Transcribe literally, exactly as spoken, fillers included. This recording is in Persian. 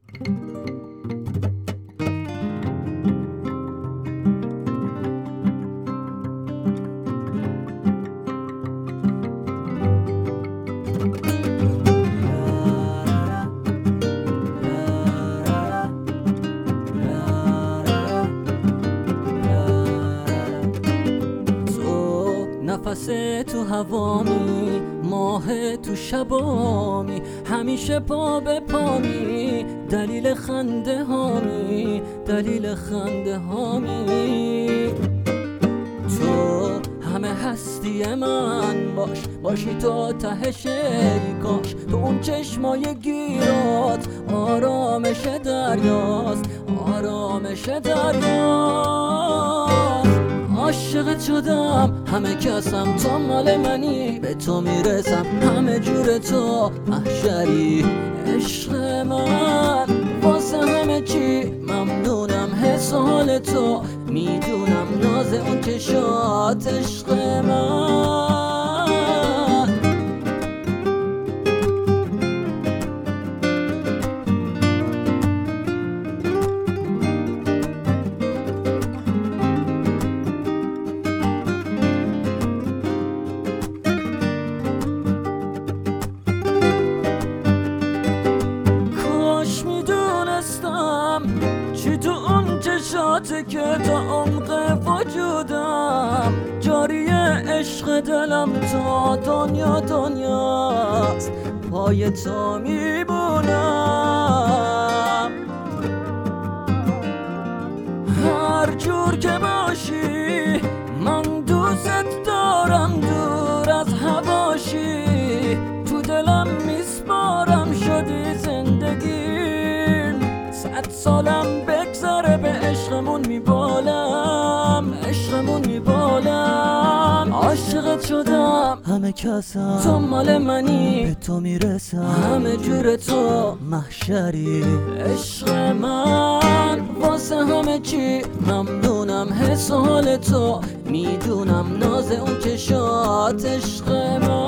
نفس تو هوامی، ماه تو شبامی، همیشه پا به پامی، دلیل خنده هامی، دلیل خنده هامی. تو همه هستی من باش، باشی تا ته شیکاش. تو اون چشمای گیرات آرامش دریاست، آرامش دریاست. عاشقت شدم، همه کسم تو مال منی، به تو میرسم همه جور تو محشری. عشق من واسه همه چی ممنونم، حس و حال تو میدونم، ناز اون چشات عشق من. چی تو اون چشاته که تا عمق وجودم جاری عشق دلم تا دنیا دنیاست، پای تو میمونم. هر جور که باشی من دوست دارم، دور از هواشی تو دلم میسپارم. شدی زندگیم صد سالم بگذره، به عشقمون میبالم، عشقمون میبالم. عاشقت شدم، همه کسم تو مال منی، به تو میرسم همه جور تو محشری. عشق من واسه همه چی ممنونم، حس و حال تو میدونم، ناز اون چشات عشق من.